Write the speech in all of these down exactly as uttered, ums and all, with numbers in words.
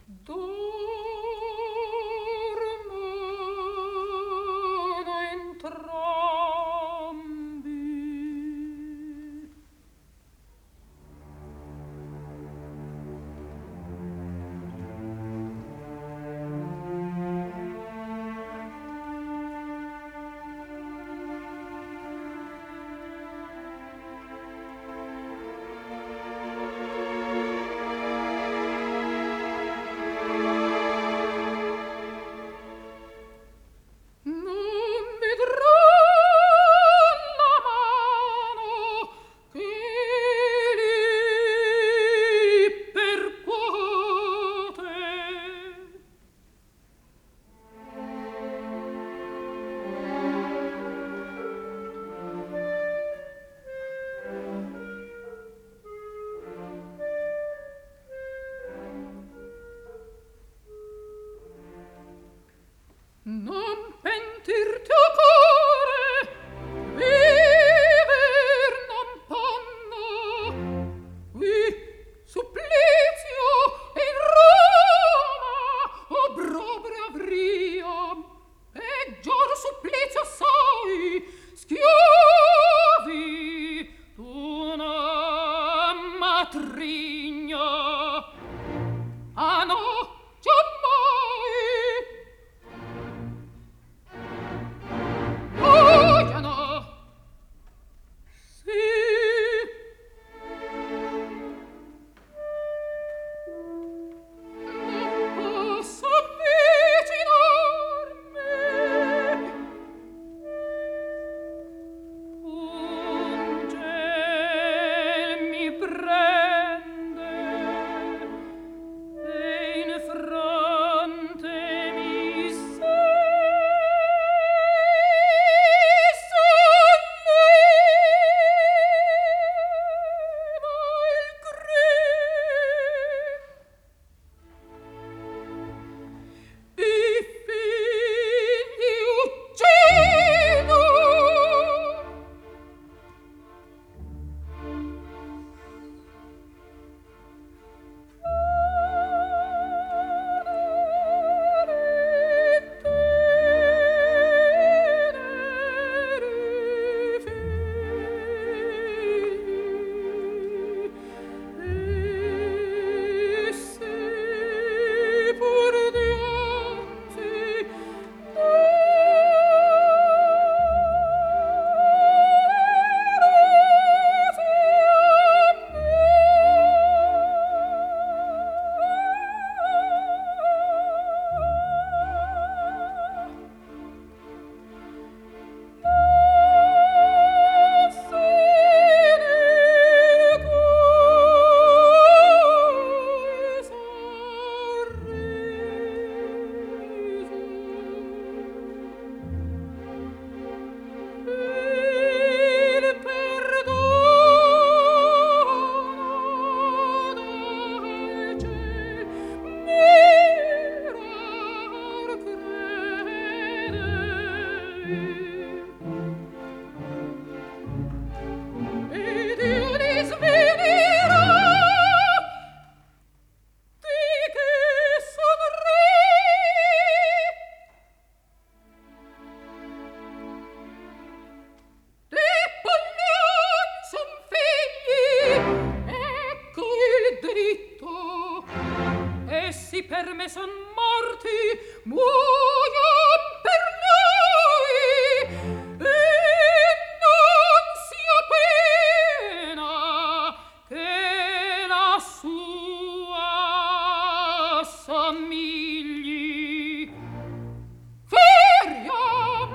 Dormono entrambi. Non pentirti o core, viver non panno, qui supplizio in Roma, obbrobrio avria, peggior supplizio assai, schiavi d'una matrigna. Ah no, giammai! Vogliono! Sì! Non posso avvicinarmi! Un gel mi prende e in fronte mi per me son morti, muoion per lui, e non sia pena che la sua somigli. Feriam!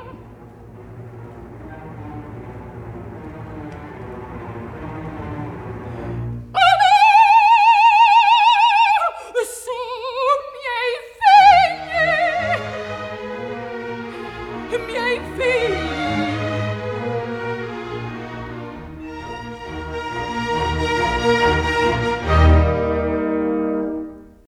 Miei figli